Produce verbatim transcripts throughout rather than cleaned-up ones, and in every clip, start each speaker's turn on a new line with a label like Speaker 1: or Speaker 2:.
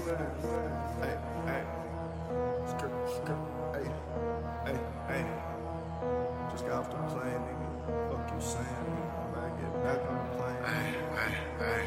Speaker 1: Hey, hey. Skirt, skirt. Hey, hey, hey. Just got off the plane, nigga. Fuck you saying, nigga. Better get back on the plane. Hey, hey, hey,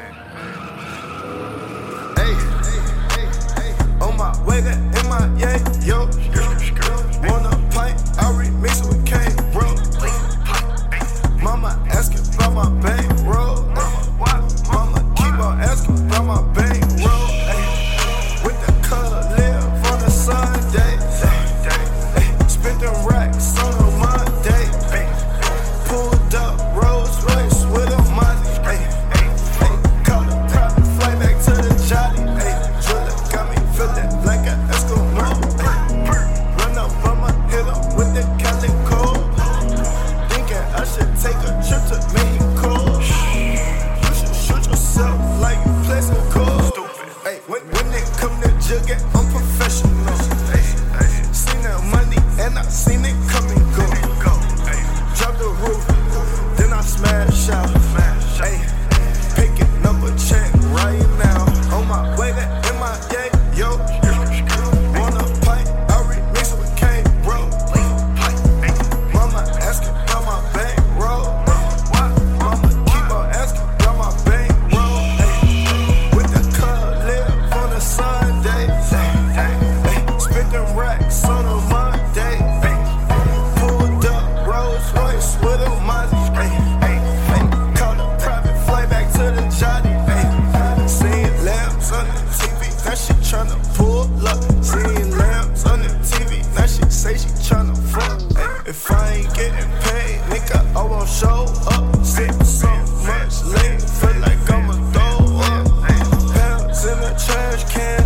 Speaker 1: hey, hey. Hey, hey, hey. On my way to M I A, yo. Want a pint, I remix it with K, bro. Mama asking about my bankroll. Mama keep on asking about my bankroll. With the color live on a Sunday. Spent them racks on a Monday. Pulled up Rolls Royce with a Mozzie. Caught a private flight back to the Jolly. Driller got me feeling like an Eskimo. Run up on my hit up with the Calico. Thinking I should take a trip to Mexico. You should shoot yourself like you play some cool. Hey, when, when it come to jugging, I'm professional. Hey, hey. Seen that money and I seen it come and go. Drop the roof, then I smash out. Hey, picking up a check right now. On my way to M I A, yo. Want a pint, I remix it with K, bro. Mama asking about my bankroll. Mama keep on asking about my bankroll. With the color live on a Sunday. Spent them racks on a Monday. Pulled up Rolls Royce with a Mozzie. Caught a private flight back to the Jolly. Seeing lamps on the T V, now she tryna pull up. Seeing lamps on the T V, now she say she tryna fuck. If I ain't getting paid, nigga, I won't show up. Sitting so much late, feel like I'ma throw up. Pounds in the trash can.